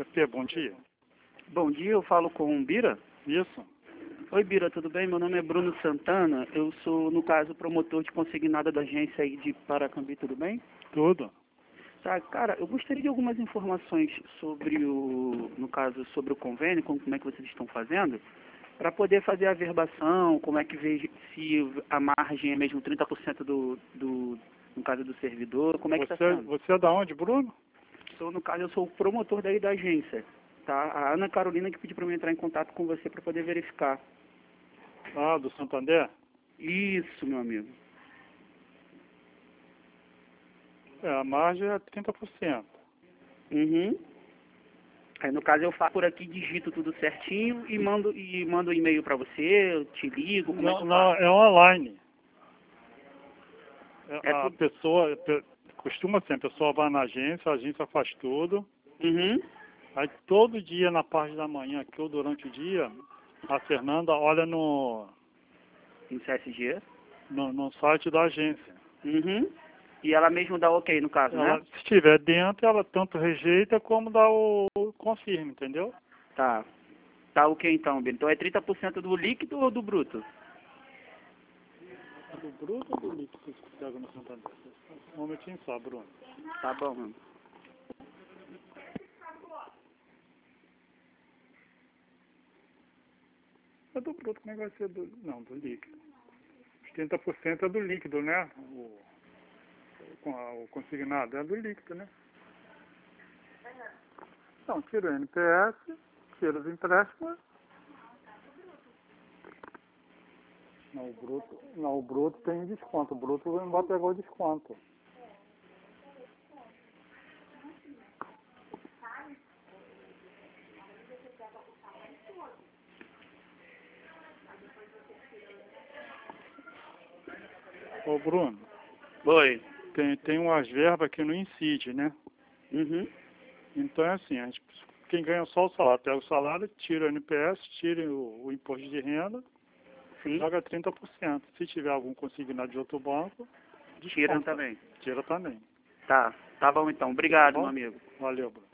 PP, bom dia. Bom dia, eu falo com o Bira. Isso. Oi, Bira, tudo bem? Meu nome é Bruno Santana. Eu sou, no caso, promotor de consignada da agência aí de Paracambi, tudo bem? Tudo. Tá, cara, eu gostaria de algumas informações sobre no caso, sobre o convênio, como é que vocês estão fazendo, para poder fazer a averbação, como é que vê se a margem é mesmo 30% no caso do servidor, como é que está sendo? Você é da onde, Bruno? No caso, eu sou o promotor daí da agência, tá? A Ana Carolina que pediu para eu entrar em contato com você para poder verificar. Ah, do Santander? Isso, meu amigo. A margem é 30%. Uhum. Aí, no caso, eu faço por aqui, digito tudo certinho e mando um e-mail para você, eu te ligo, como é que eu Não, faço? é online. A Tudo... pessoa, costuma assim, a pessoa vai na agência, a agência faz tudo. Uhum. Aí todo dia, na parte da manhã, aqui ou durante o dia, a Fernanda olha no Em CSG. site da agência. Uhum. E ela mesmo dá ok, no caso, Ela, né? se estiver dentro, ela tanto rejeita como dá o confirma, entendeu? Tá. Tá ok, então, Bira. Então é 30% do líquido ou do bruto? Do bruto ou do líquido que você pega no Santander? Um momentinho só, Bruno. Tá bom, mano. É do bruto, como é que vai ser do... Não, do líquido. Os 30% é do líquido, né? O consignado é do líquido, né? Então, tira o NPS, tira os empréstimos. Não, o bruto tem desconto. O bruto não vai pegar o desconto. Ô, Bruno, Oi. tem umas verbas que não incide, né? Uhum. Então é assim, quem ganha só o salário, pega o salário, tira o NPS, tira o imposto de renda, Sim. paga 30%. Se tiver algum consignado de outro banco, Tiram desconta. também. Tira também. Tá. Tá bom, então. Obrigado, Tá meu bom? amigo. Valeu, Bruno.